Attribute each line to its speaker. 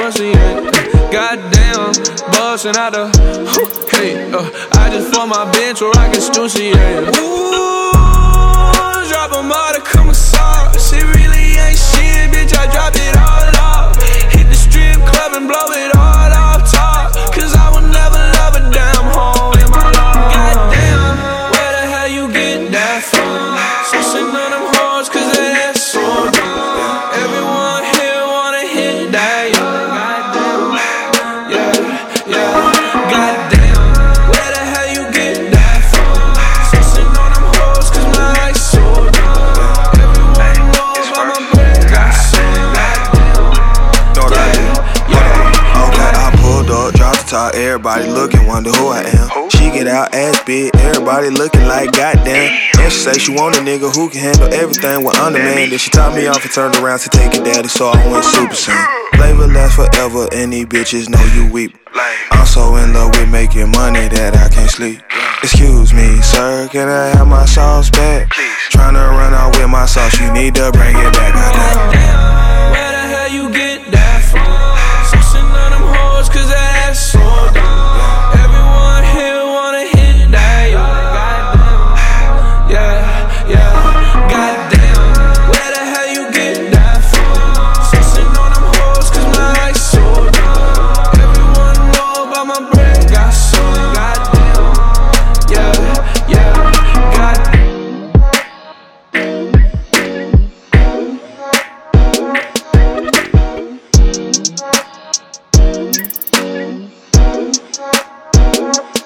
Speaker 1: pussy, yeah. Goddamn, bustin' out the hey, I just for my bench where I get Stussy, yeah. Ooh, drop a modicum of sauce. It really ain't shit, bitch, I dropped it all off. Hit the strip club and blow it all off top. Cause I would never love a damn hoe in my life. Goddamn, where the hell you get that from? Switching on them hoes cause that ass so dumb. Everyone here wanna hit that, yeah. Goddamn, where the hell you get that from? Switching on them hoes cause my eyes so dumb. Everyone knows why my brain got so
Speaker 2: Okay, I pulled up, dropped the top, everybody looking, wonder who I am. She get out, ass big, everybody looking like goddamn. And she say she want a nigga who can handle everything with underman. Then she topped me off and turned around to take it daddy, so I went super saiyan. Flavor lasts forever and these bitches know you weep. I'm so in love with making money that I can't sleep. Excuse me, sir, can I have my sauce back? Tryna run out with my sauce, you need to bring it back.
Speaker 1: Goddamn, where the hell you get that from? Switching on them hoes cause that ass so dumb. Everyone here wanna hit that, yeah. Goddamn, where the hell you get that from? Switching on them hoes cause my eyes so dumb. Everyone know about my brain got so goddamn, yeah.
Speaker 3: Goddamn.